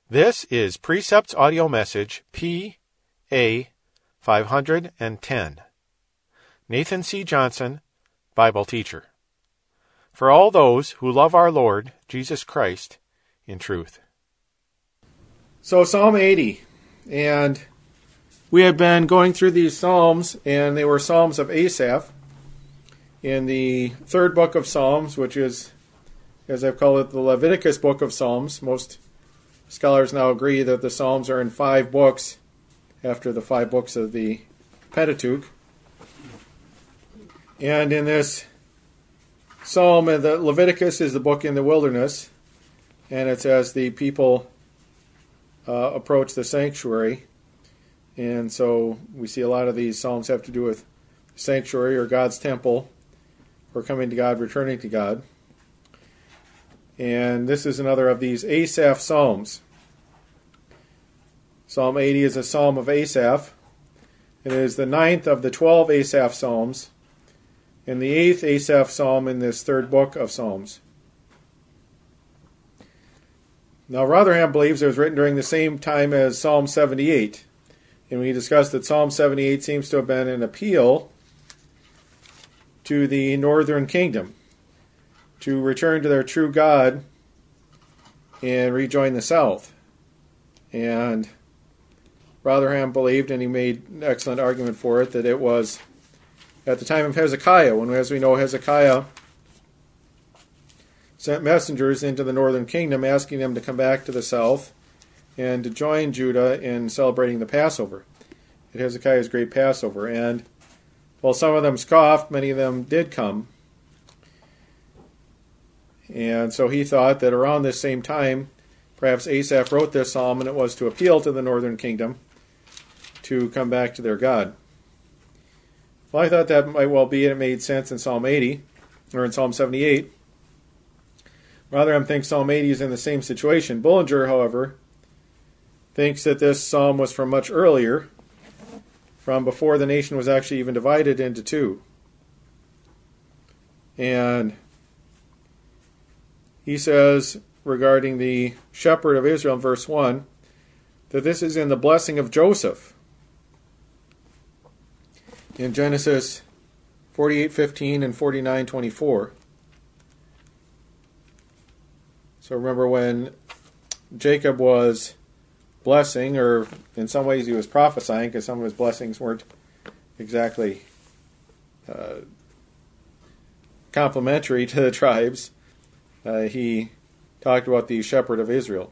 This is Precepts Audio Message P.A. 510. Nathan C. Johnson, Bible Teacher. For all those who love our Lord Jesus Christ in truth. So Psalm 80, and we have been going through these Psalms, and they were Psalms of Asaph in the third book of Psalms, which is, as I've called it, the Leviticus book of Psalms. Most scholars now agree that the Psalms are in 5 books after the 5 books of the Pentateuch. And in this Psalm, the Leviticus is the book in the wilderness, and it's as the people approach the sanctuary. And so we see a lot of these Psalms have to do with sanctuary or God's temple, or coming to God, returning to God. And this is another of these Asaph Psalms. Psalm 80 is a Psalm of Asaph. It is the 9th of the 12 Asaph Psalms, and the 8th Asaph Psalm in this third book of Psalms. Now, Rotherham believes it was written during the same time as Psalm 78. And we discussed that Psalm 78 seems to have been an appeal to the northern kingdom to return to their true God and rejoin the south. And Rotherham believed, and he made an excellent argument for it, that it was at the time of Hezekiah, when, as we know, Hezekiah sent messengers into the northern kingdom asking them to come back to the south and to join Judah in celebrating the Passover, at Hezekiah's great Passover. And while some of them scoffed, many of them did come. And so he thought that around this same time, perhaps Asaph wrote this psalm, and it was to appeal to the northern kingdom to come back to their God. Well, I thought that might well be, and it made sense in Psalm 80, or in Psalm 78. Rotherham thinks Psalm 80 is in the same situation. Bullinger, however, thinks that this psalm was from much earlier, from before the nation was actually even divided into two. And he says, regarding the shepherd of Israel in verse 1, that this is in the blessing of Joseph. In Genesis 48:15 and 49:24. So remember when Jacob was blessing, or in some ways he was prophesying, because some of his blessings weren't exactly complimentary to the tribes. He talked about the shepherd of Israel.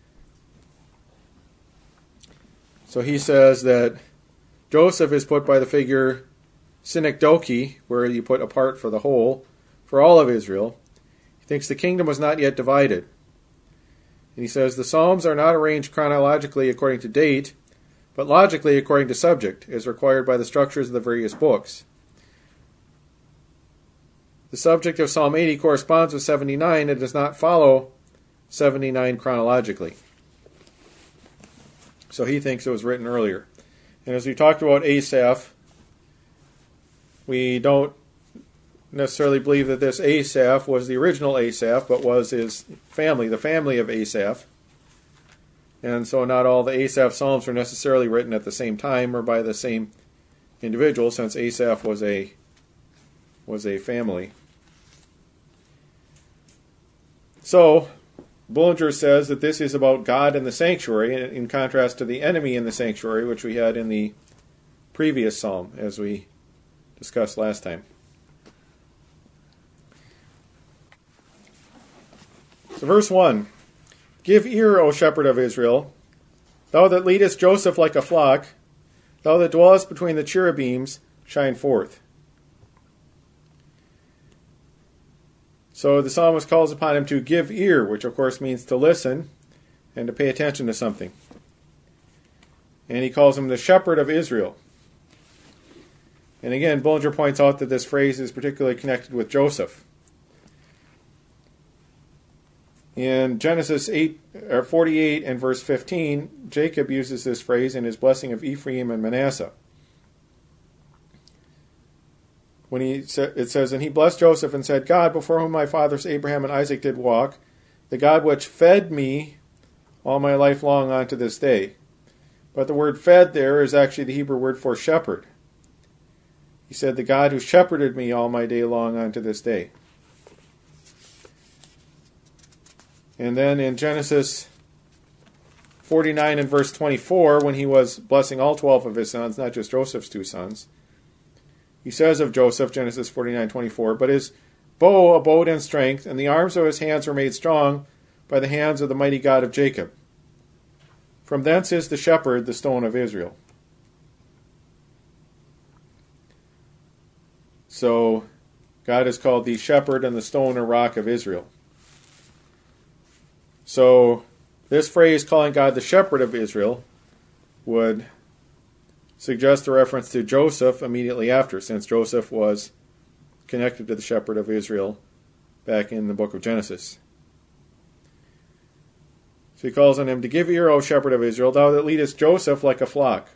So he says that Joseph is put by the figure synecdoche, where you put apart for the whole, for all of Israel. He thinks the kingdom was not yet divided. And he says the Psalms are not arranged chronologically according to date, but logically according to subject, as required by the structures of the various books. The subject of Psalm 80 corresponds with 79 and does not follow 79 chronologically. So he thinks it was written earlier. And as we talked about Asaph, we don't necessarily believe that this Asaph was the original Asaph, but was his family, the family of Asaph. And so not all the Asaph Psalms were necessarily written at the same time or by the same individual, since Asaph was a family. So Bullinger says that this is about God in the sanctuary, in contrast to the enemy in the sanctuary, which we had in the previous psalm, as we discussed last time. So verse 1, Give ear, O shepherd of Israel, thou that leadest Joseph like a flock, thou that dwellest between the cherubims, shine forth. So the psalmist calls upon him to give ear, which of course means to listen and to pay attention to something. And he calls him the shepherd of Israel. And again, Bullinger points out that this phrase is particularly connected with Joseph. In Genesis 48 and verse 15, Jacob uses this phrase in his blessing of Ephraim and Manasseh. When it says, And he blessed Joseph and said, God, before whom my fathers Abraham and Isaac did walk, the God which fed me all my life long unto this day. But the word fed there is actually the Hebrew word for shepherd. He said, the God who shepherded me all my day long unto this day. And then in Genesis 49 and verse 24, when he was blessing all 12 of his sons, not just Joseph's 2 sons, he says of Joseph, Genesis 49:24, but his bow abode in strength, and the arms of his hands were made strong by the hands of the mighty God of Jacob. From thence is the shepherd, the stone of Israel. So God is called the shepherd and the stone or rock of Israel. So this phrase, calling God the shepherd of Israel, would suggest a reference to Joseph immediately after, since Joseph was connected to the shepherd of Israel back in the book of Genesis. So he calls on him, to give ear, O shepherd of Israel, thou that leadest Joseph like a flock.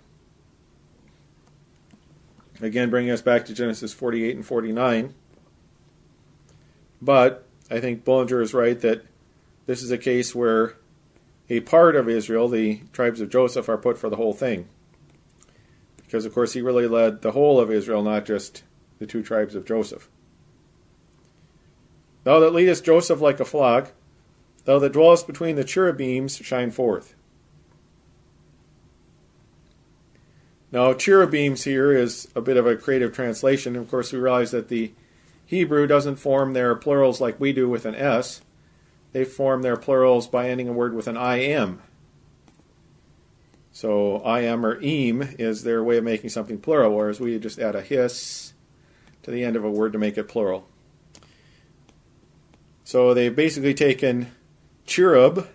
Again, bringing us back to Genesis 48 and 49. But I think Bullinger is right that this is a case where a part of Israel, the tribes of Joseph, are put for the whole thing. Because, of course, he really led the whole of Israel, not just the 2 tribes of Joseph. Thou that leadest Joseph like a flock, thou that dwellest between the cherubims, shine forth. Now, cherubims here is a bit of a creative translation. Of course, we realize that the Hebrew doesn't form their plurals like we do with an S. They form their plurals by ending a word with an I-M. So I-M or eem is their way of making something plural, whereas we just add a hiss to the end of a word to make it plural. So they've basically taken cherub,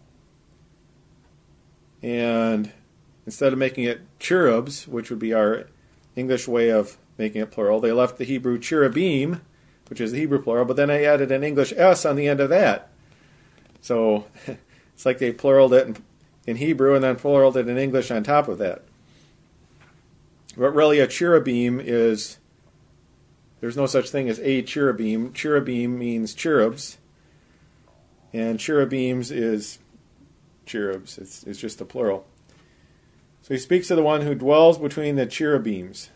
and instead of making it cherubs, which would be our English way of making it plural, they left the Hebrew cherubim, which is the Hebrew plural, but then they added an English S on the end of that. So it's like they pluraled it in Hebrew and then pluraled it in English on top of that. But really a cherubim is, there's no such thing as a cherubim. Cherubim means cherubs, and cherubims is cherubs. It's just a plural. So he speaks of the one who dwells between the cherubims.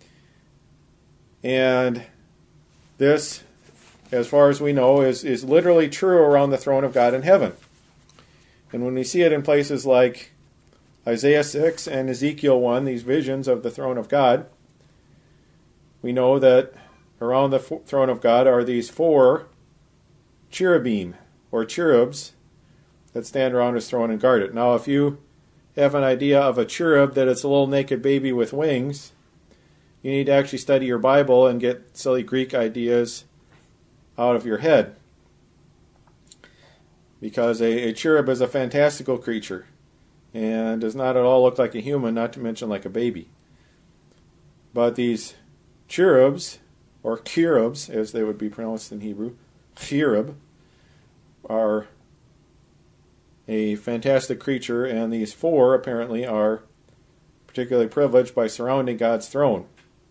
And this, as far as we know, is literally true around the throne of God in heaven. And when we see it in places like Isaiah 6 and Ezekiel 1, these visions of the throne of God, we know that around the throne of God are these 4 cherubim, or cherubs, that stand around his throne and guard it. Now, if you have an idea of a cherub, that it's a little naked baby with wings, you need to actually study your Bible and get silly Greek ideas out of your head. Because a cherub is a fantastical creature and does not at all look like a human, not to mention like a baby. But these cherubs, or cherubs as they would be pronounced in Hebrew, cherub, are a fantastic creature, and these 4 apparently are particularly privileged by surrounding God's throne.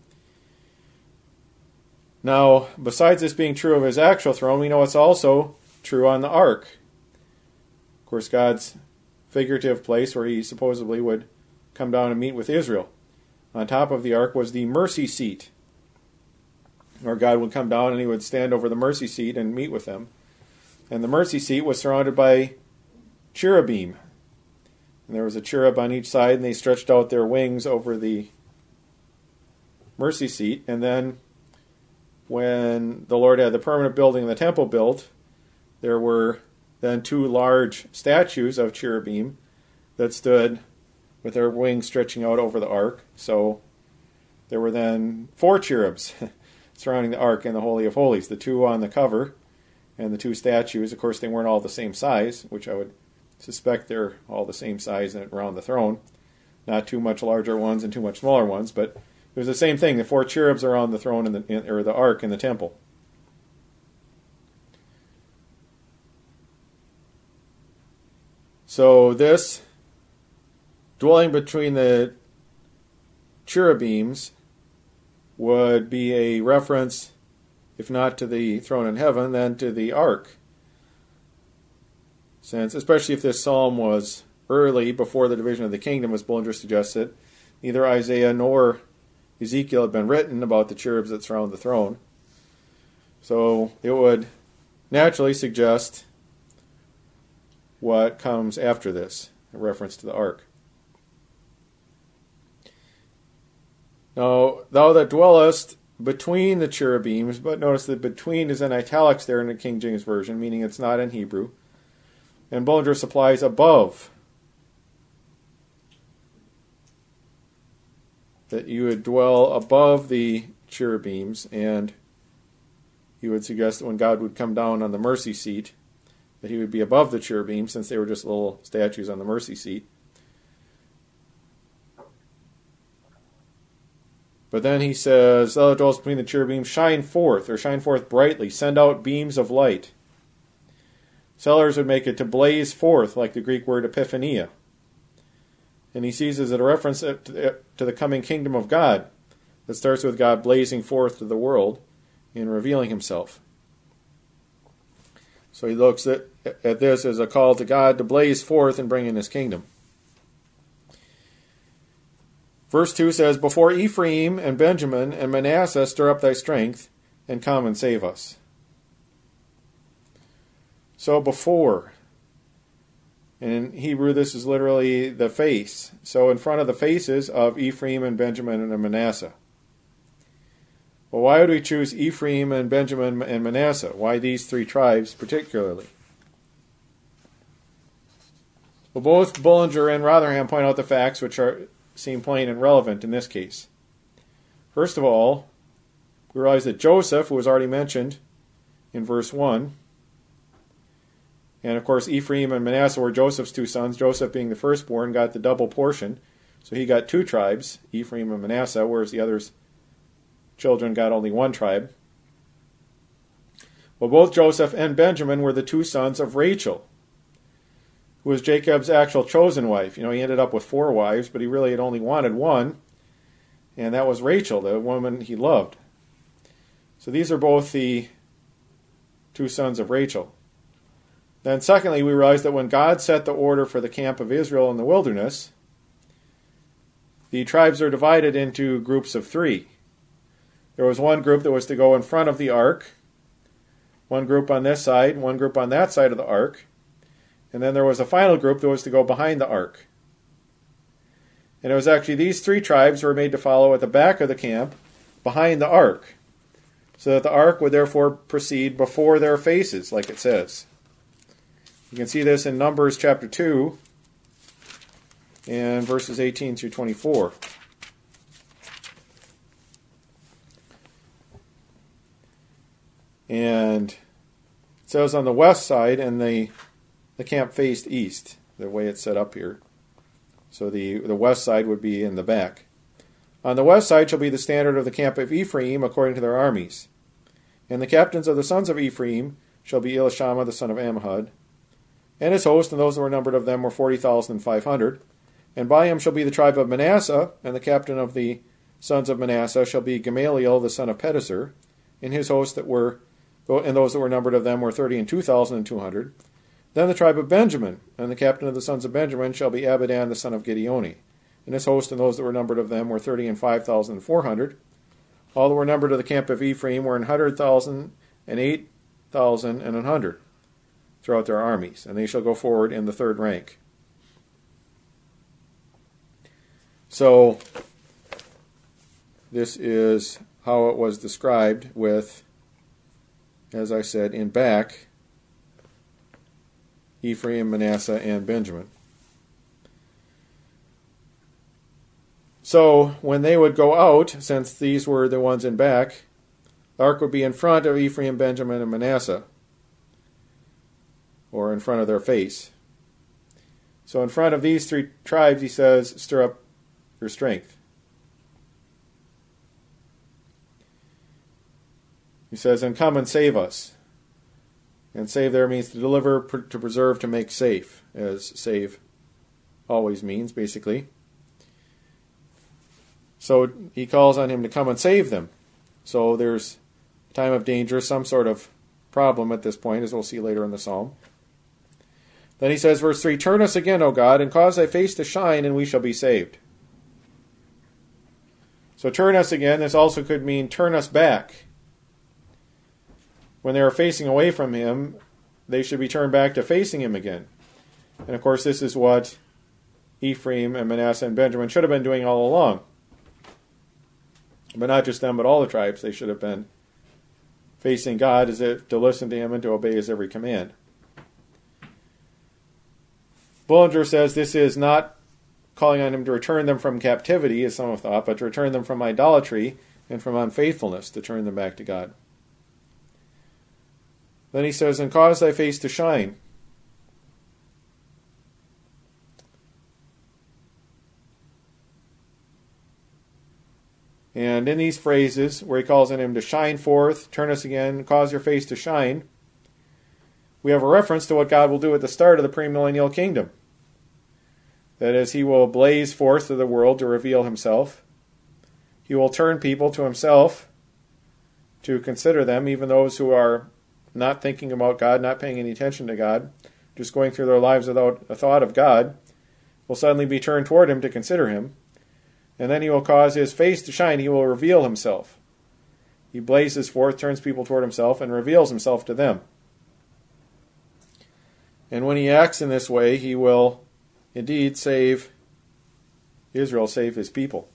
Now, besides this being true of his actual throne, we know it's also true on the ark. Of course, God's figurative place where he supposedly would come down and meet with Israel. On top of the ark was the mercy seat, where God would come down and he would stand over the mercy seat and meet with them. And the mercy seat was surrounded by cherubim. And there was a cherub on each side, and they stretched out their wings over the mercy seat. And then when the Lord had the permanent building of the temple built, there were then 2 large statues of cherubim that stood with their wings stretching out over the ark. So there were then 4 cherubs surrounding the ark in the Holy of Holies, the 2 on the cover and the 2 statues. Of course, they weren't all the same size, which I would suspect they're all the same size around the throne. Not too much larger ones and too much smaller ones, but it was the same thing. The 4 cherubs are on the throne or the ark in the temple. So this dwelling between the cherubims would be a reference, if not to the throne in heaven, then to the ark. since, especially if this psalm was early, before the division of the kingdom, as Bullinger suggested, neither Isaiah nor Ezekiel had been written about the cherubs that surround the throne. So it would naturally suggest what comes after this, a reference to the ark. Now, thou that dwellest between the cherubims, but notice that between is in italics there in the King James Version, meaning it's not in Hebrew. And Bullinger supplies above. That you would dwell above the cherubims, and he would suggest that when God would come down on the mercy seat, that he would be above the cherubim, since they were just little statues on the mercy seat. But then he says, thou that dwellest between the cherubim, shine forth, or shine forth brightly, send out beams of light. Sellers would make it to blaze forth, like the Greek word epiphania. And he sees as a reference to the coming kingdom of God that starts with God blazing forth to the world and revealing himself. So he looks at this as a call to God to blaze forth and bring in his kingdom. Verse 2 says, before Ephraim and Benjamin and Manasseh stir up thy strength, and come and save us. So before, and in Hebrew this is literally the face. So in front of the faces of Ephraim and Benjamin and Manasseh. Well, why would we choose Ephraim and Benjamin and Manasseh? Why these three tribes particularly? Well, both Bullinger and Rotherham point out the facts which seem plain and relevant in this case. First of all, we realize that Joseph, who was already mentioned in verse 1, and of course Ephraim and Manasseh were Joseph's two sons. Joseph, being the firstborn, got the double portion. So he got two tribes, Ephraim and Manasseh, whereas the others' children got only one tribe. Well, both Joseph and Benjamin were the two sons of Rachel, who was Jacob's actual chosen wife. He ended up with 4 wives, but he really had only wanted one, and that was Rachel, the woman he loved. So these are both the two sons of Rachel. Then secondly, we realize that when God set the order for the camp of Israel in the wilderness, the tribes are divided into groups of 3. There was one group that was to go in front of the ark, one group on this side, one group on that side of the ark, and then there was a final group that was to go behind the ark. And it was actually these 3 tribes who were made to follow at the back of the camp, behind the ark, so that the ark would therefore proceed before their faces, like it says. You can see this in Numbers chapter 2 and verses 18 through 24. And it says on the west side, and the camp faced east, the way it's set up here. So the west side would be in the back. On the west side shall be the standard of the camp of Ephraim according to their armies. And the captains of the sons of Ephraim shall be Elishama the son of Ammihud, and his host, and those that were numbered of them were 40,500. And by him shall be the tribe of Manasseh, and the captain of the sons of Manasseh shall be Gamaliel the son of Pedazur, and his host and those that were numbered of them were 32,200. Then the tribe of Benjamin, and the captain of the sons of Benjamin shall be Abidan the son of Gideoni, and his host and those that were numbered of them were 35,400. All that were numbered of the camp of Ephraim were 100,000 and 8,000 and 100 throughout their armies, and they shall go forward in the third rank. So this is how it was described with, as I said, in back, Ephraim, Manasseh, and Benjamin. So when they would go out, since these were the ones in back, the ark would be in front of Ephraim, Benjamin, and Manasseh, or in front of their face. So in front of these 3 tribes, he says, stir up your strength. He says, and come and save us. And save there means to deliver, to preserve, to make safe, as save always means, basically. So he calls on him to come and save them. So there's a time of danger, some sort of problem at this point, as we'll see later in the psalm. Then he says, verse 3, turn us again, O God, and cause thy face to shine, and we shall be saved. So turn us again, this also could mean turn us back. When they are facing away from him, they should be turned back to facing him again. And of course, this is what Ephraim and Manasseh and Benjamin should have been doing all along. But not just them, but all the tribes. They should have been facing God as if to listen to him and to obey his every command. Bullinger says this is not calling on him to return them from captivity, as some have thought, but to return them from idolatry and from unfaithfulness, to turn them back to God. Then he says, and cause thy face to shine. And in these phrases, where he calls on him to shine forth, turn us again, cause your face to shine, we have a reference to what God will do at the start of the premillennial kingdom. That is, he will blaze forth to the world to reveal himself. He will turn people to himself to consider them, even those who are not thinking about God, not paying any attention to God, just going through their lives without a thought of God, will suddenly be turned toward him to consider him. And then he will cause his face to shine. He will reveal himself. He blazes forth, turns people toward himself, and reveals himself to them. And when he acts in this way, he will indeed save Israel, save his people.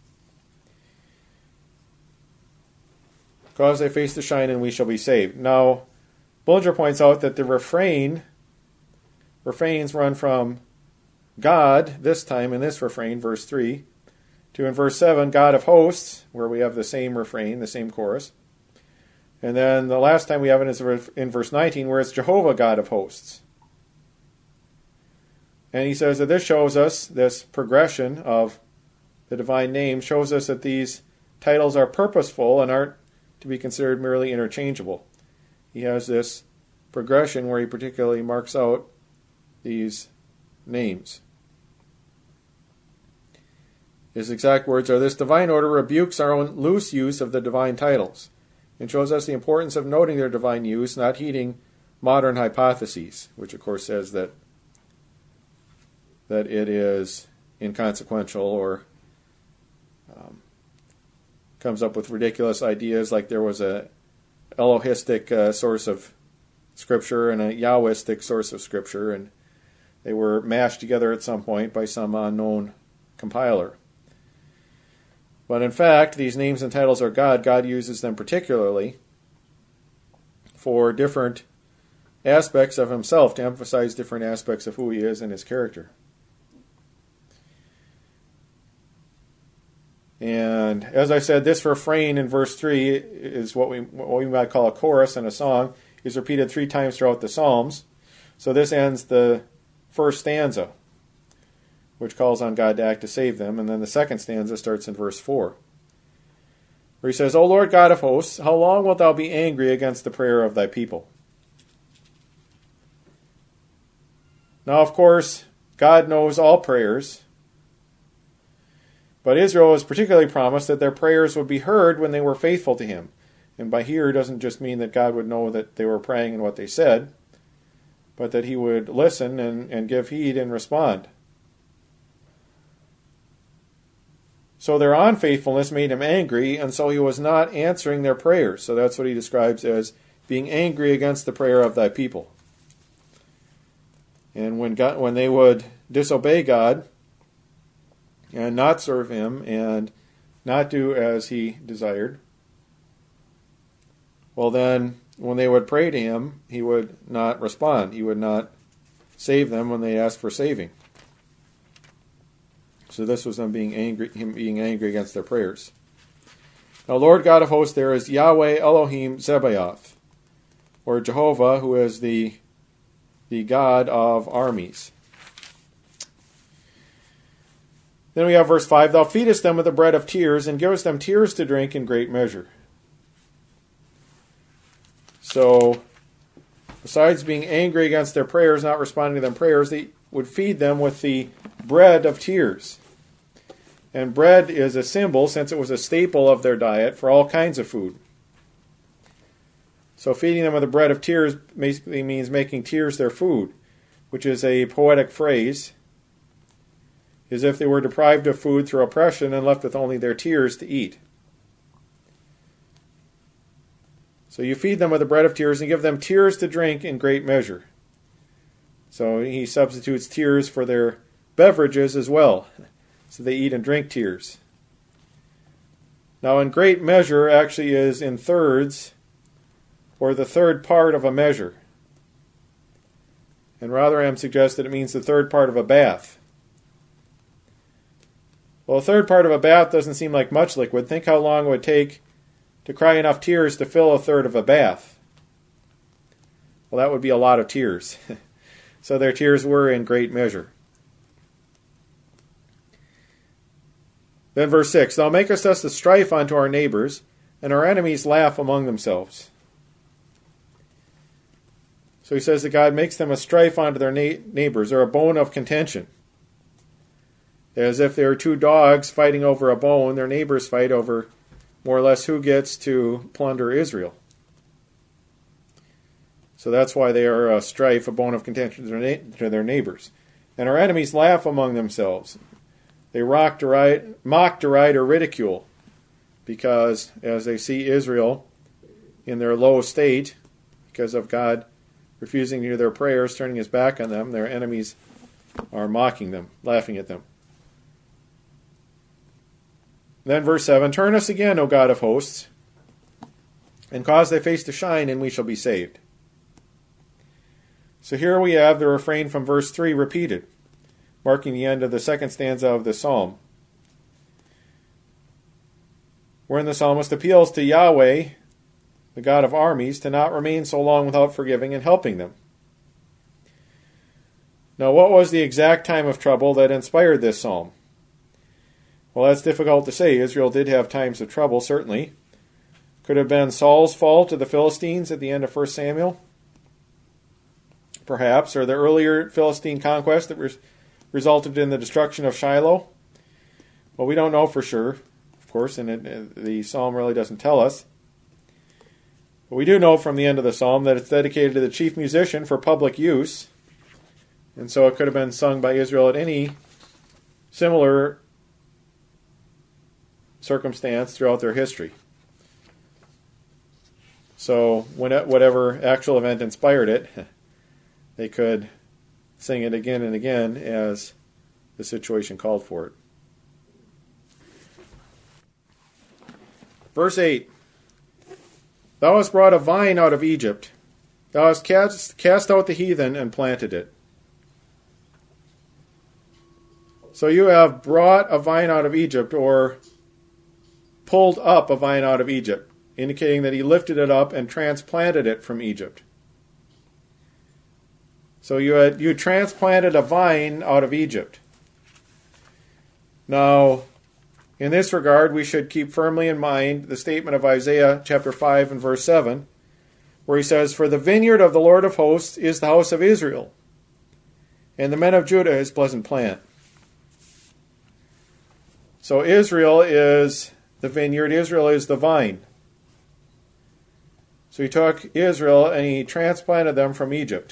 Cause thy face to shine, and we shall be saved. Now, Bullinger points out that the refrains run from God, this time in this refrain, verse 3, to in verse 7, God of hosts, where we have the same refrain, the same chorus. And then the last time we have it is in verse 19, where it's Jehovah, God of hosts. And he says that this shows us, this progression of the divine name, shows us that these titles are purposeful and aren't to be considered merely interchangeable. He has this progression where he particularly marks out these names. His exact words are, this divine order rebukes our own loose use of the divine titles and shows us the importance of noting their divine use, not heeding modern hypotheses, which of course says that it is inconsequential or comes up with ridiculous ideas, like there was a Elohistic source of Scripture and a Yahwistic source of Scripture, and they were mashed together at some point by some unknown compiler. But in fact, these names and titles are God. God uses them particularly for different aspects of himself, to emphasize different aspects of who he is and his character. And as I said, this refrain in verse 3 is what we might call a chorus in a song, is repeated 3 times throughout the Psalms. So this ends the first stanza, which calls on God to act to save them. And then the second stanza starts in verse 4, where he says, O Lord God of hosts, how long wilt thou be angry against the prayer of thy people? Now, of course, God knows all prayers, but Israel was particularly promised that their prayers would be heard when they were faithful to him. And by hear doesn't just mean that God would know that they were praying and what they said, but that he would listen and give heed and respond. So their unfaithfulness made him angry, and so he was not answering their prayers. So that's what he describes as being angry against the prayer of thy people. And when they would disobey God and not serve him and not do as he desired, well then, when they would pray to him, he would not respond. He would not save them when they asked for saving. So this was him being angry against their prayers. Now, Lord God of hosts, there is Yahweh Elohim Zebaoth, or Jehovah, who is the God of armies. Then we have verse 5, Thou feedest them with the bread of tears, and givest them tears to drink in great measure. So, besides being angry against their prayers, not responding to their prayers, they would feed them with the bread of tears. And bread is a symbol, since it was a staple of their diet, for all kinds of food. So feeding them with the bread of tears basically means making tears their food. which is a poetic phrase, is if they were deprived of food through oppression and left with only their tears to eat. So you feed them with the bread of tears and give them tears to drink in great measure. So he substitutes tears for their beverages as well. So they eat and drink tears. Now in great measure actually is in thirds, or the third part of a measure. And Rotherham suggests that it means the third part of a bath. Well, a third part of a bath doesn't seem like much liquid. Think how long it would take to cry enough tears to fill a third of a bath. Well, that would be a lot of tears. So their tears were in great measure. Then verse 6, Thou makest us to strife unto our neighbors, and our enemies laugh among themselves. So he says that God makes them a strife unto their neighbors, or a bone of contention. As if there are two dogs fighting over a bone, their neighbors fight over more or less who gets to plunder Israel. So that's why they are a strife, a bone of contention to their neighbors. And our enemies laugh among themselves. They mock, deride, or ridicule, because as they see Israel in their low state, because of God refusing to hear their prayers, turning his back on them, their enemies are mocking them, laughing at them. Then verse 7, Turn us again, O God of hosts, and cause thy face to shine, and we shall be saved. So here we have the refrain from verse 3 repeated, marking the end of the second stanza of the psalm, wherein the psalmist appeals to Yahweh, the God of armies, to not remain so long without forgiving and helping them. Now, what was the exact time of trouble that inspired this psalm? Well, that's difficult to say. Israel did have times of trouble, certainly. Could have been Saul's fall to the Philistines at the end of 1 Samuel, perhaps, or the earlier Philistine conquest that resulted in the destruction of Shiloh. Well, we don't know for sure, of course, and the psalm really doesn't tell us. But we do know from the end of the psalm that it's dedicated to the chief musician for public use, and so it could have been sung by Israel at any similar circumstance throughout their history. So whatever actual event inspired it, they could sing it again and again as the situation called for it. Verse 8, Thou hast brought a vine out of Egypt. Thou hast cast out the heathen and planted it. So you have brought a vine out of Egypt, or pulled up a vine out of Egypt, indicating that he lifted it up and transplanted it from Egypt. So you transplanted a vine out of Egypt. Now, in this regard, we should keep firmly in mind the statement of Isaiah chapter 5 and verse 7, where he says, For the vineyard of the Lord of hosts is the house of Israel, and the men of Judah his pleasant plant. So Israel is the vineyard, Israel is the vine. So he took Israel and he transplanted them from Egypt.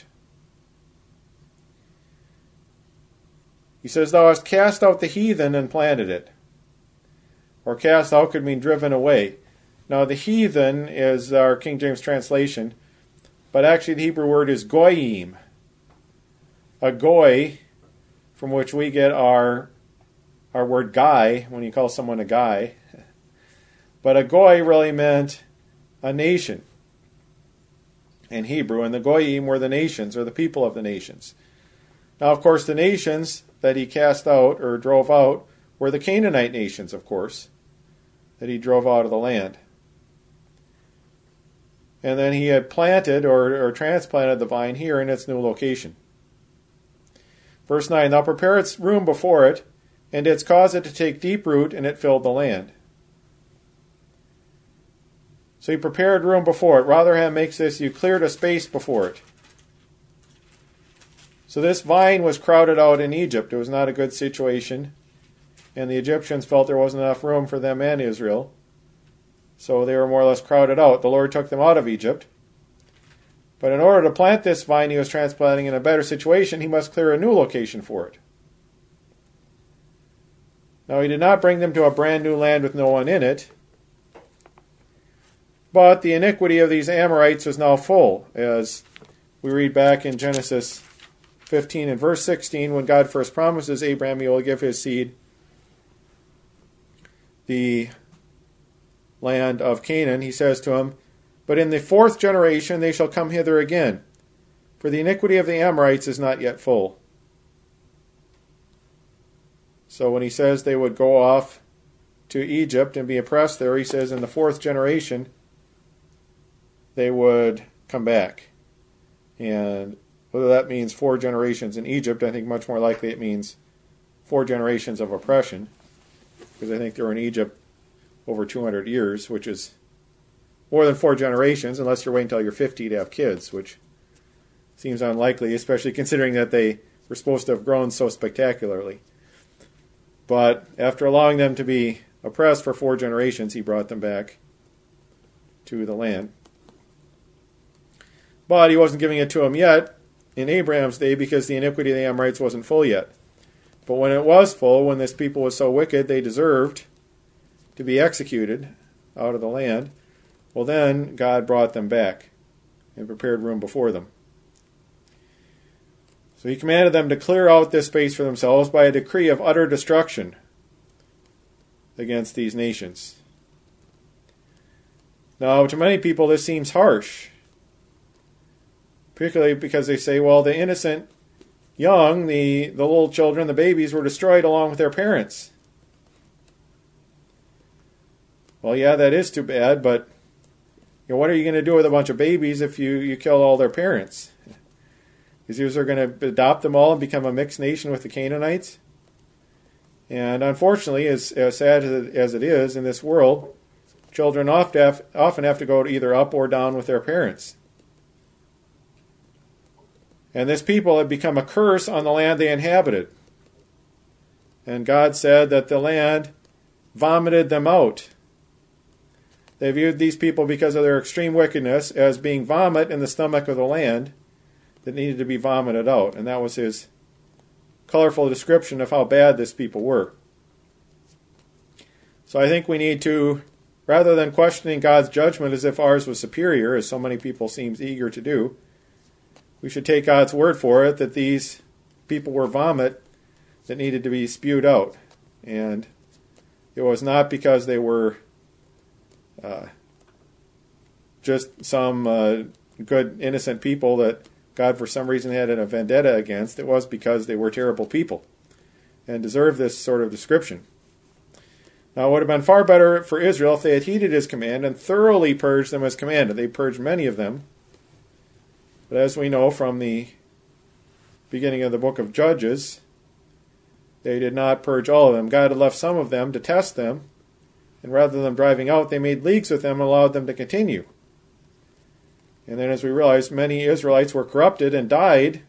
He says, Thou hast cast out the heathen and planted it. Or cast out could mean driven away. Now the heathen is our King James translation, but actually the Hebrew word is goyim. A goy, from which we get our word guy, when you call someone a guy. But a goy really meant a nation in Hebrew, and the goyim were the nations, or the people of the nations. Now, of course, the nations that he cast out, or drove out, were the Canaanite nations, of course, that he drove out of the land. And then he had planted or transplanted the vine here in its new location. Verse 9, Thou preparedst room before it, and didst cause it to take deep root, and it filled the land. So he prepared room before it. Rotherham makes this, you cleared a space before it. So this vine was crowded out in Egypt. It was not a good situation, and the Egyptians felt there wasn't enough room for them and Israel. So they were more or less crowded out. The Lord took them out of Egypt, But in order to plant this vine he was transplanting in a better situation, he must clear a new location for it. Now he did not bring them to a brand new land with no one in it, but the iniquity of these Amorites was now full, as we read back in Genesis 15 and verse 16, when God first promises Abraham he will give his seed the land of Canaan. He says to him, "But in the 4th generation they shall come hither again, for the iniquity of the Amorites is not yet full." So when he says they would go off to Egypt and be oppressed there, he says in the 4th generation they would come back. And whether that means 4 generations in Egypt, I think much more likely it means 4 generations of oppression, because I think they were in Egypt over 200 years, which is more than 4 generations, unless you're waiting until you're 50 to have kids, which seems unlikely, especially considering that they were supposed to have grown so spectacularly. But after allowing them to be oppressed for 4 generations, he brought them back to the land. But he wasn't giving it to them yet in Abraham's day, because the iniquity of the Amorites wasn't full yet. But when it was full, when this people was so wicked they deserved to be executed out of the land, well then God brought them back and prepared room before them. So he commanded them to clear out this space for themselves by a decree of utter destruction against these nations. Now, to many people this seems harsh, particularly because they say, well, the innocent young, the little children, the babies were destroyed along with their parents. Well, yeah, that is too bad, but what are you going to do with a bunch of babies if you kill all their parents? Is they're going to adopt them all and become a mixed nation with the Canaanites? And unfortunately, as sad as it is in this world, children often have to go either up or down with their parents. And this people had become a curse on the land they inhabited. And God said that the land vomited them out. They viewed these people, because of their extreme wickedness, as being vomit in the stomach of the land that needed to be vomited out. And that was his colorful description of how bad this people were. So I think we need to, rather than questioning God's judgment as if ours was superior, as so many people seem eager to do, we should take God's word for it that these people were vomit that needed to be spewed out. And it was not because they were just some good, innocent people that God for some reason had a vendetta against. It was because they were terrible people and deserved this sort of description. Now, it would have been far better for Israel if they had heeded his command and thoroughly purged them as commanded. They purged many of them. But as we know from the beginning of the book of Judges, they did not purge all of them. God had left some of them to test them, and rather than driving out, they made leagues with them and allowed them to continue. And then as we realize, many Israelites were corrupted and died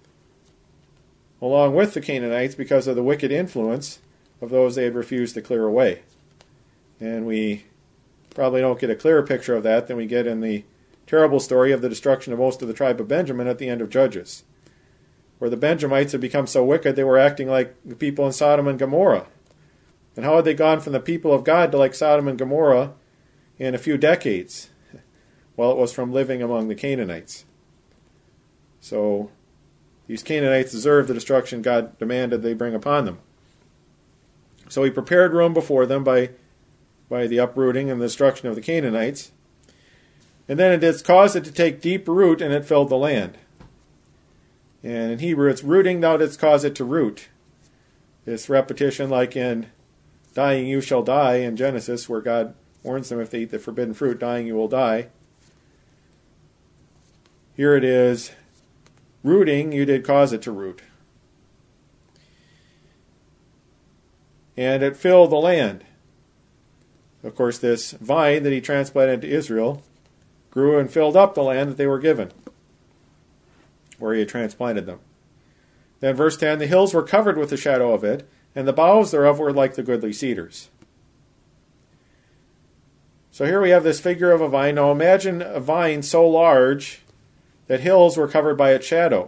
along with the Canaanites because of the wicked influence of those they had refused to clear away. And we probably don't get a clearer picture of that than we get in the terrible story of the destruction of most of the tribe of Benjamin at the end of Judges, where the Benjamites had become so wicked they were acting like the people in Sodom and Gomorrah. And how had they gone from the people of God to like Sodom and Gomorrah in a few decades? Well, it was from living among the Canaanites. So these Canaanites deserved the destruction God demanded they bring upon them. So he prepared room before them by the uprooting and the destruction of the Canaanites. And then it did cause it to take deep root, and it filled the land. And in Hebrew, it's rooting, now didst cause it to root. This repetition, like in dying you shall die in Genesis, where God warns them if they eat the forbidden fruit, dying you will die. Here it is, rooting, you did cause it to root. And it filled the land. Of course, this vine that he transplanted to Israel grew and filled up the land that they were given, where he had transplanted them. Then verse 10, the hills were covered with the shadow of it, and the boughs thereof were like the goodly cedars. So here we have this figure of a vine. Now imagine a vine so large that hills were covered by its shadow.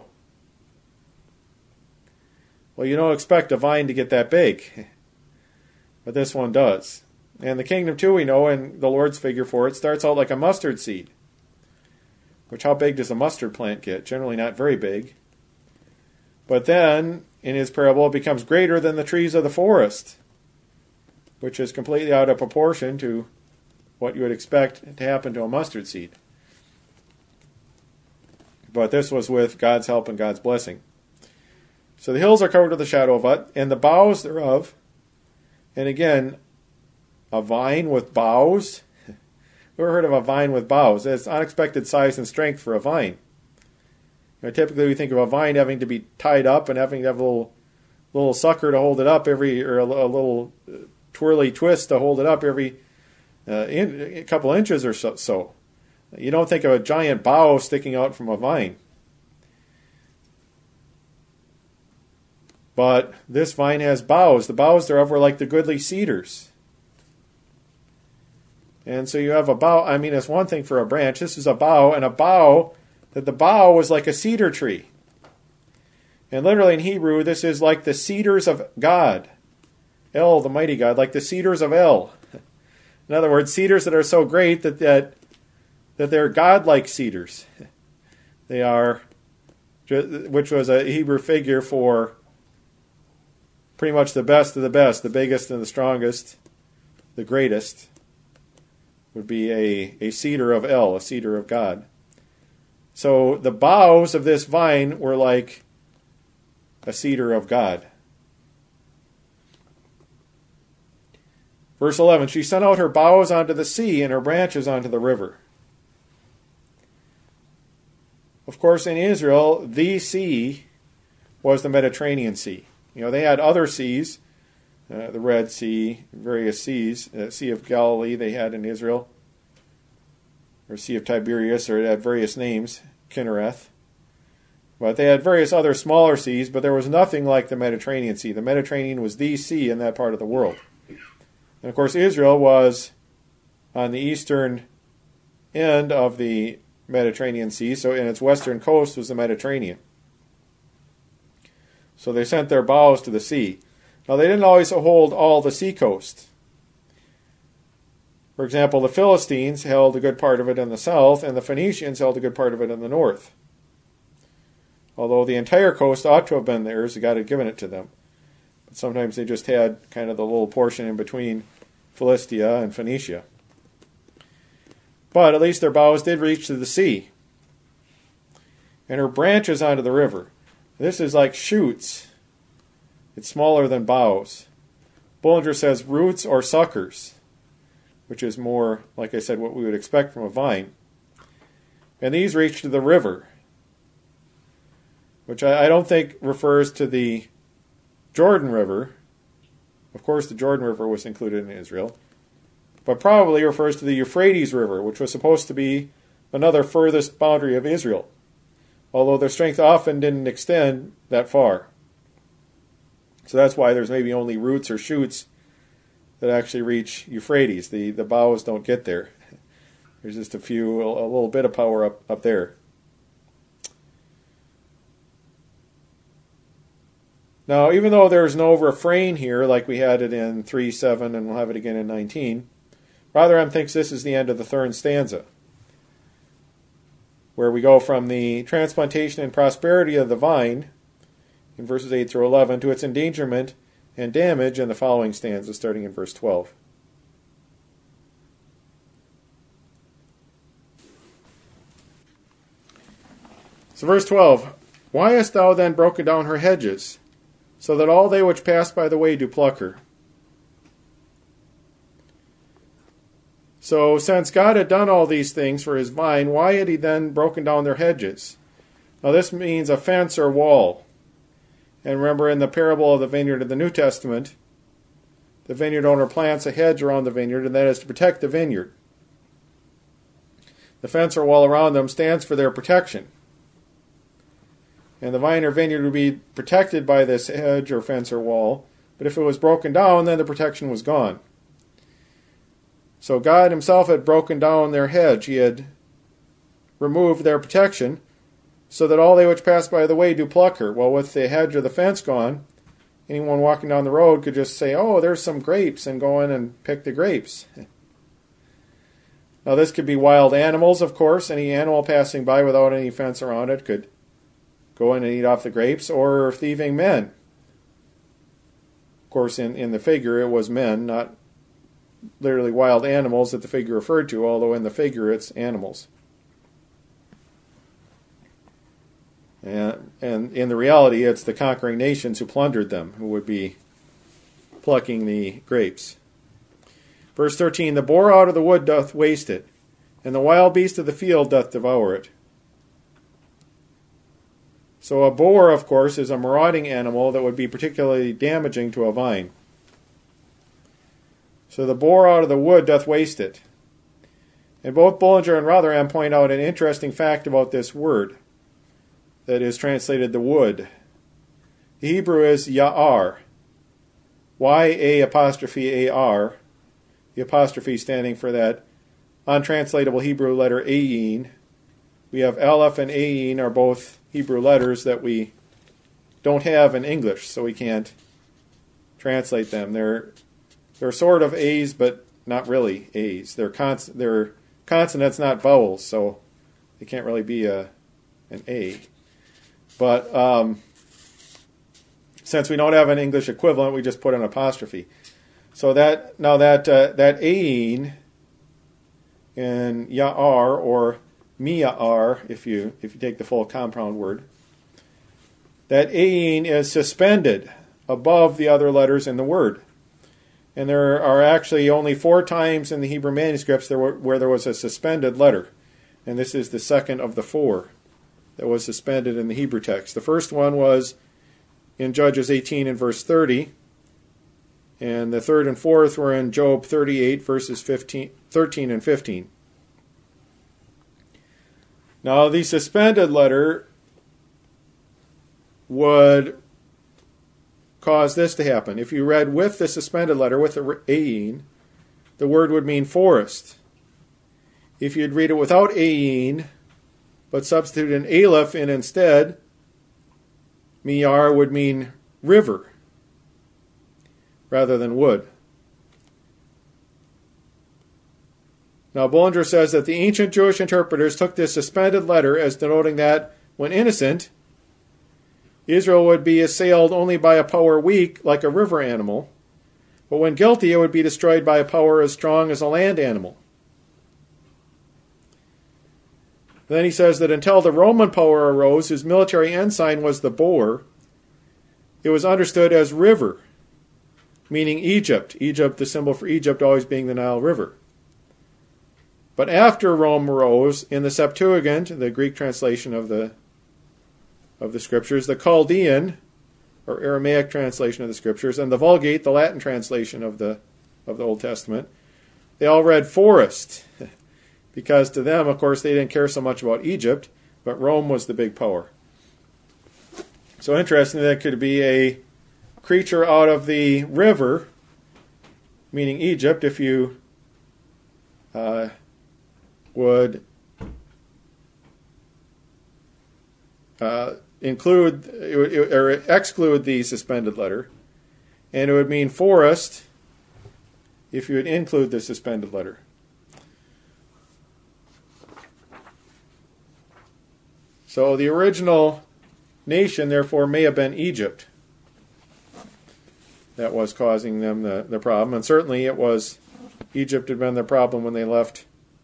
Well, you don't expect a vine to get that big, but this one does. And the kingdom, too, we know, and the Lord's figure for it, starts out like a mustard seed. Which, how big does a mustard plant get? Generally not very big. But then, in his parable, it becomes greater than the trees of the forest, which is completely out of proportion to what you would expect to happen to a mustard seed. But this was with God's help and God's blessing. So the hills are covered with the shadow of it, and the boughs thereof. And again, a vine with boughs. Ever heard of a vine with boughs? It's unexpected size and strength for a vine. Typically we think of a vine having to be tied up and having to have a little sucker to hold it up or a little twirly twist to hold it up every a couple inches or so. You don't think of a giant bough sticking out from a vine. But this vine has boughs. The boughs thereof were like the goodly cedars. And so you have a bough. I mean, it's one thing for a branch. This is a bough, and the bough was like a cedar tree. And literally in Hebrew, this is like the cedars of God. El, the mighty God, like the cedars of El. In other words, cedars that are so great that they're God-like cedars. They are, which was a Hebrew figure for pretty much the best of the best, the biggest and the strongest, the greatest, would be a cedar of El, a cedar of God. So the boughs of this vine were like a cedar of God. Verse 11, she sent out her boughs onto the sea and her branches onto the river. Of course, in Israel, the sea was the Mediterranean Sea. They had other seas, the Red Sea, various seas. Sea of Galilee they had in Israel, or Sea of Tiberias, or it had various names, Kinnereth. But they had various other smaller seas, but there was nothing like the Mediterranean Sea. The Mediterranean was the sea in that part of the world. And of course, Israel was on the eastern end of the Mediterranean Sea, so in its western coast was the Mediterranean. So they sent their boughs to the sea. Now, they didn't always hold all the sea coast. For example, the Philistines held a good part of it in the south, and the Phoenicians held a good part of it in the north. Although the entire coast ought to have been theirs, God had given it to them. But sometimes they just had kind of the little portion in between Philistia and Phoenicia. But at least their boughs did reach to the sea. And her branches onto the river. This is like shoots. It's smaller than boughs. Bullinger says roots or suckers, which is more, like I said, what we would expect from a vine. And these reach to the river, which I don't think refers to the Jordan River. Of course, the Jordan River was included in Israel, but probably refers to the Euphrates River, which was supposed to be another furthest boundary of Israel, although their strength often didn't extend that far. So that's why there's maybe only roots or shoots that actually reach Euphrates. The boughs don't get there. There's just a little bit of power up there. Now, even though there's no refrain here, like we had it in 3:7, and we'll have it again in 19, Rotherham thinks this is the end of the third stanza, where we go from the transplantation and prosperity of the vine, in verses 8 through 11, to its endangerment and damage in the following stanza, starting in verse 12. So verse 12, why hast thou then broken down her hedges, so that all they which pass by the way do pluck her? So since God had done all these things for his vine, why had he then broken down their hedges? Now this means a fence or wall. And remember, in the parable of the vineyard of the New Testament, the vineyard owner plants a hedge around the vineyard, and that is to protect the vineyard. The fence or wall around them stands for their protection. And the vine or vineyard would be protected by this hedge or fence or wall, but if it was broken down, then the protection was gone. So God himself had broken down their hedge. He had removed their protection, so that all they which pass by the way do pluck her. Well, with the hedge or the fence gone, anyone walking down the road could just say, oh, there's some grapes, and go in and pick the grapes. Now, this could be wild animals, of course. Any animal passing by without any fence around it could go in and eat off the grapes, or thieving men. Of course, in the figure, it was men, not literally wild animals that the figure referred to, although in the figure it's animals. And in the reality, it's the conquering nations who plundered them who would be plucking the grapes. Verse 13, the boar out of the wood doth waste it, and the wild beast of the field doth devour it. So a boar, of course, is a marauding animal that would be particularly damaging to a vine. So the boar out of the wood doth waste it. And both Bullinger and Rotherham point out an interesting fact about this word that is translated the wood. The Hebrew is ya'ar, Y-A'-A-R, the apostrophe standing for that untranslatable Hebrew letter ayin. We have aleph and ayin are both Hebrew letters that we don't have in English, so we can't translate them. They're sort of A's, but not really A's. They're consonants, not vowels, so they can't really be an A. But since we don't have an English equivalent, we just put an apostrophe. So that ayin in ya'ar or miya'ar, if you take the full compound word, that ayin is suspended above the other letters in the word. And there are actually only 4 times in the Hebrew manuscripts where there was a suspended letter. And this is the second of the 4 that was suspended in the Hebrew text. The first one was in Judges 18 and verse 30. And the third and fourth were in Job 38 verses 13 and 15. Now the suspended letter would cause this to happen. If you read with the suspended letter, with the ayin, the word would mean forest. If you'd read it without ayin, but substitute an aleph in instead, miyar would mean river rather than wood. Now Bullinger says that the ancient Jewish interpreters took this suspended letter as denoting that when innocent, Israel would be assailed only by a power weak like a river animal, but when guilty it would be destroyed by a power as strong as a land animal. Then he says that until the Roman power arose, whose military ensign was the boar, it was understood as river, meaning Egypt. Egypt, the symbol for Egypt always being the Nile River. But after Rome arose, in the Septuagint, the Greek translation of the Scriptures, the Chaldean, or Aramaic translation of the Scriptures, and the Vulgate, the Latin translation of the Old Testament, they all read forest. Because to them, of course, they didn't care so much about Egypt, but Rome was the big power. So interesting, that could be a creature out of the river, meaning Egypt, if you would include or exclude the suspended letter, and it would mean forest if you would include the suspended letter. So the original nation, therefore, may have been Egypt. That was causing them the problem. And certainly it was, Egypt had been the problem when they left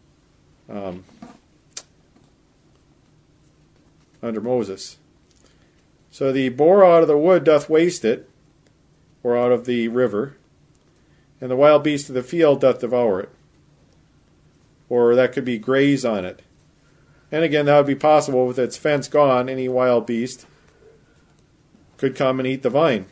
under Moses. So the boar out of the wood doth waste it, or out of the river, and the wild beast of the field doth devour it. Or that could be graze on it. And again, that would be possible with its fence gone. Any wild beast could come and eat the vine.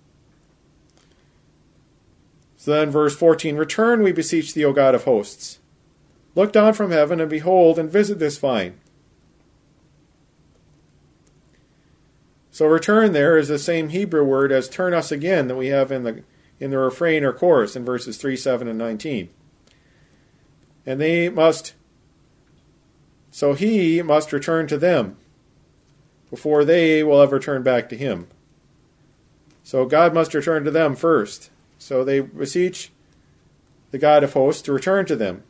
So then verse 14, return, we beseech thee, O God of hosts. Look down from heaven and behold and visit this vine. So return there is the same Hebrew word as turn us again that we have in the refrain or chorus in verses 3, 7, and 19. And he must return to them. before they will ever turn back to him. So God must return to them first. So they beseech the God of hosts to return to them,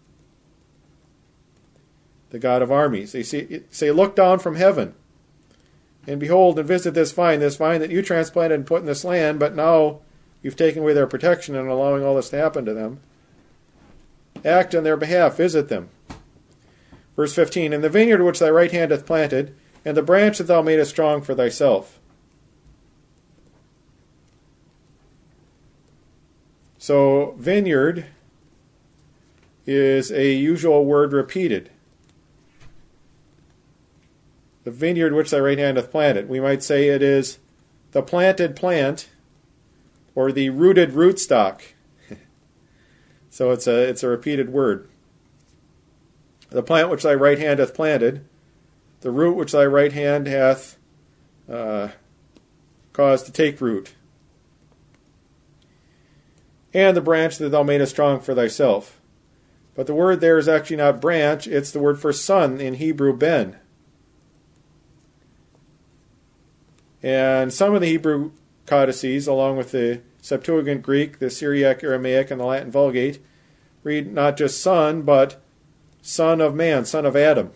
the God of armies. They say, look down from heaven, and behold, and visit this vine that you transplanted and put in this land, but now you've taken away their protection and allowing all this to happen to them. Act on their behalf, visit them. Verse 15, and the vineyard which thy right hand hath planted, and the branch that thou madest strong for thyself. So, vineyard is a usual word repeated. The vineyard which thy right hand hath planted. We might say it is the planted plant, or the rooted rootstock. So it's a repeated word. The plant which thy right hand hath planted, the root which thy right hand hath caused to take root, and the branch that thou madest strong for thyself. But the word there is actually not branch, it's the word for son in Hebrew, ben. And some of the Hebrew codices, along with the Septuagint Greek, the Syriac Aramaic, and the Latin Vulgate, read not just son, but son of man, son of Adam.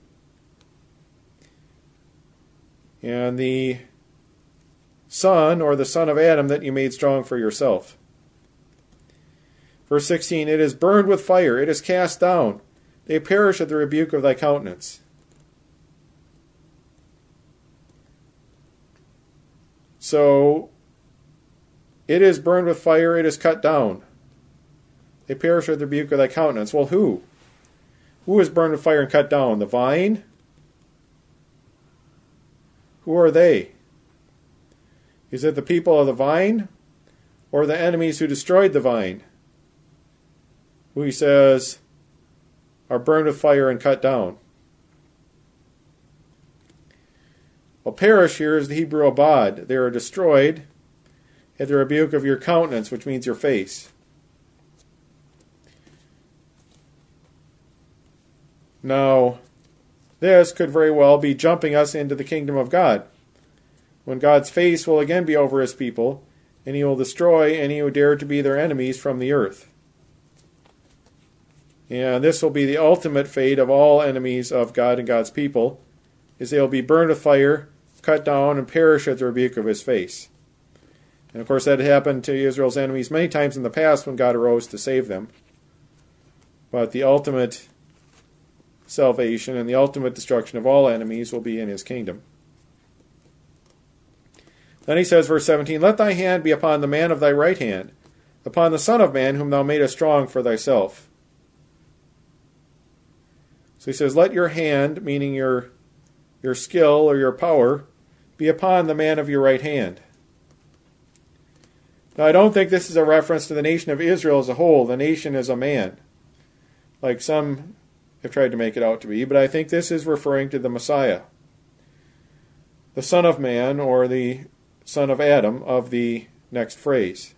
And the son, or the son of Adam, that you made strong for yourself. Verse 16, it is burned with fire, it is cast down. They perish at the rebuke of thy countenance. So, it is burned with fire, it is cut down. They perish at the rebuke of thy countenance. Well, who? Who is burned with fire and cut down? The vine? Who are they? Is it the people of the vine, or the enemies who destroyed the vine, who he says are burned with fire and cut down? Well, perish here is the Hebrew abad. They are destroyed at the rebuke of your countenance, which means your face. Now, this could very well be jumping us into the kingdom of God, when God's face will again be over his people, and he will destroy any who dare to be their enemies from the earth. And this will be the ultimate fate of all enemies of God and God's people, is they will be burned with fire, cut down, and perish at the rebuke of his face. And of course that had happened to Israel's enemies many times in the past when God arose to save them. But the ultimate salvation and the ultimate destruction of all enemies will be in his kingdom. Then he says, verse 17, let thy hand be upon the man of thy right hand, upon the Son of Man whom thou madest strong for thyself. So he says, let your hand, meaning your skill or your power, be upon the man of your right hand. Now, I don't think this is a reference to the nation of Israel as a whole, the nation as a man, like some have tried to make it out to be, but I think this is referring to the Messiah, the Son of Man, or the Son of Adam of the next phrase.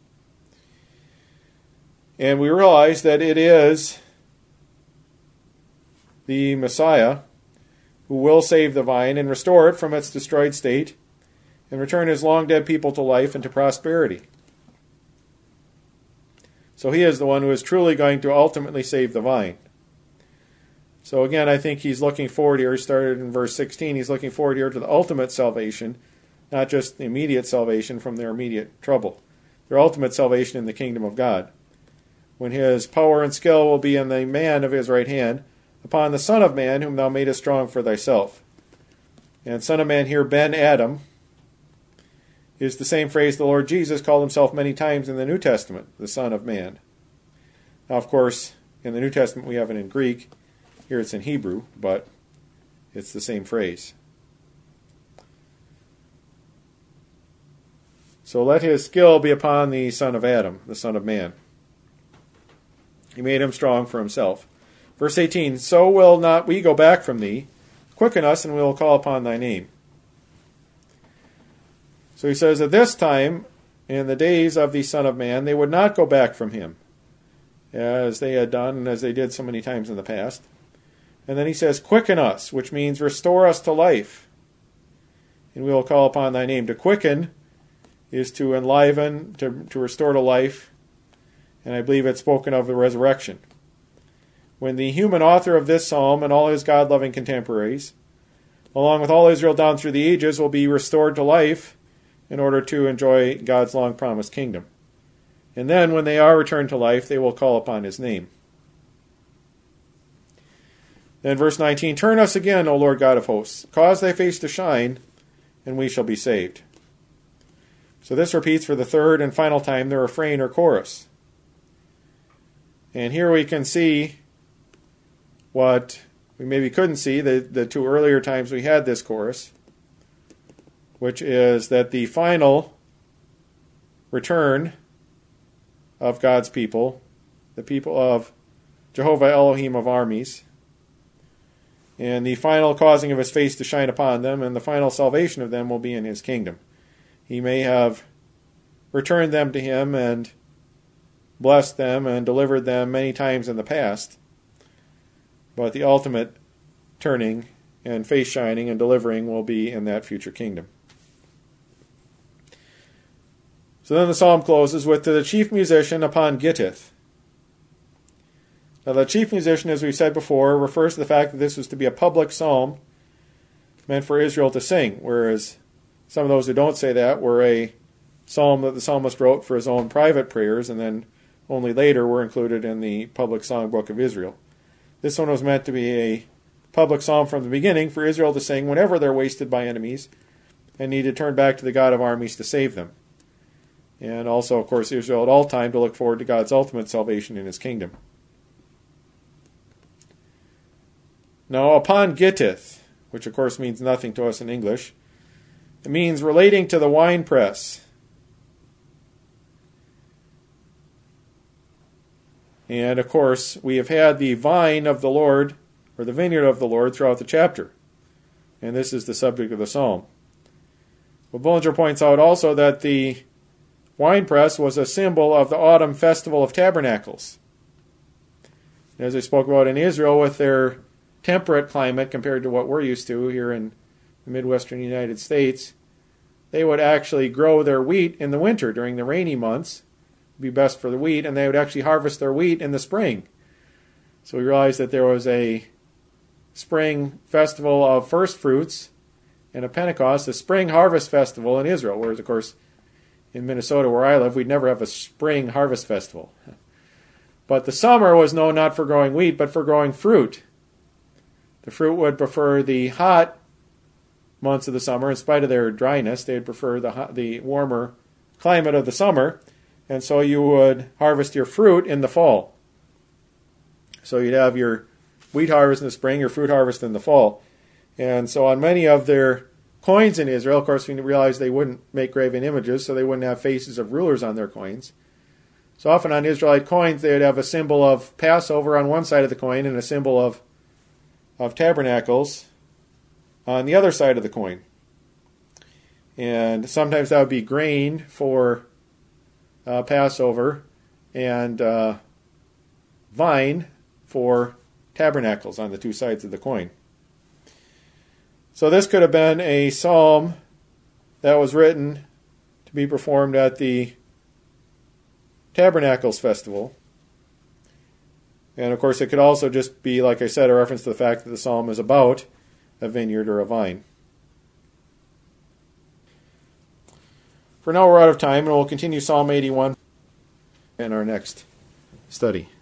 And we realize that it is the Messiah who will save the vine and restore it from its destroyed state and return his long-dead people to life and to prosperity. So he is the one who is truly going to ultimately save the vine. So again, I think he's looking forward here. He started in verse 16. He's looking forward here to the ultimate salvation, not just the immediate salvation from their immediate trouble. Their ultimate salvation in the kingdom of God, when his power and skill will be in the man of his right hand, upon the Son of Man whom thou madest strong for thyself. And Son of Man here, Ben Adam, is the same phrase the Lord Jesus called himself many times in the New Testament, the Son of Man. Now, of course, in the New Testament we have it in Greek. Here it's in Hebrew, but it's the same phrase. So let his skill be upon the Son of Adam, the Son of Man. He made him strong for himself. Verse 18, so will not we go back from thee. Quicken us, and we will call upon thy name. So he says, at this time, in the days of the Son of Man, they would not go back from him, as they had done and as they did so many times in the past. And then he says, quicken us, which means restore us to life. and we will call upon thy name. To quicken is to enliven, to restore to life, and I believe it's spoken of the resurrection. When the human author of this psalm and all his God-loving contemporaries, along with all Israel down through the ages, will be restored to life in order to enjoy God's long-promised kingdom. And then, when they are returned to life, they will call upon his name. Then verse 19, turn us again, O Lord God of hosts. Cause thy face to shine, and we shall be saved. So this repeats for the third and final time the refrain or chorus. And here we can see what we maybe couldn't see the two earlier times we had this chorus, which is that the final return of God's people, the people of Jehovah Elohim of armies, and the final causing of his face to shine upon them, and the final salvation of them will be in his kingdom. He may have returned them to him and blessed them and delivered them many times in the past, but the ultimate turning and face shining and delivering will be in that future kingdom. So then the psalm closes with, to the chief musician upon Gittith. Now the chief musician, as we've said before, refers to the fact that this was to be a public psalm meant for Israel to sing, whereas some of those who don't say that were a psalm that the psalmist wrote for his own private prayers and then only later were included in the public songbook of Israel. This one was meant to be a public psalm from the beginning for Israel to sing whenever they're wasted by enemies and need to turn back to the God of armies to save them. And also, of course, Israel at all time to look forward to God's ultimate salvation in his kingdom. Now, upon Gittith, which of course means nothing to us in English, it means relating to the winepress. And of course, we have had the vine of the Lord, or the vineyard of the Lord, throughout the chapter. And this is the subject of the psalm. But Bullinger points out also that the winepress was a symbol of the autumn festival of tabernacles. As I spoke about in Israel, with their temperate climate compared to what we're used to here in the Midwestern United States, they would actually grow their wheat in the winter during the rainy months. Be best for the wheat, and they would actually harvest their wheat in the spring. So we realized that there was a spring festival of first fruits and a Pentecost, a spring harvest festival in Israel, whereas of course in Minnesota where I live we'd never have a spring harvest festival. But the summer was known not for growing wheat but for growing fruit. The fruit would prefer the hot months of the summer. In spite of their dryness, they would prefer the warmer climate of the summer. And so you would harvest your fruit in the fall. So you'd have your wheat harvest in the spring, your fruit harvest in the fall. And so on many of their coins in Israel, of course, we realized they wouldn't make graven images, so they wouldn't have faces of rulers on their coins. So often on Israelite coins, they would have a symbol of Passover on one side of the coin and a symbol of tabernacles on the other side of the coin. And sometimes that would be grain for Passover and vine for tabernacles on the two sides of the coin. So this could have been a psalm that was written to be performed at the Tabernacles festival. And of course it could also just be, like I said, a reference to the fact that the psalm is about a vineyard or a vine. For now we're out of time, and we'll continue Psalm 81 in our next study.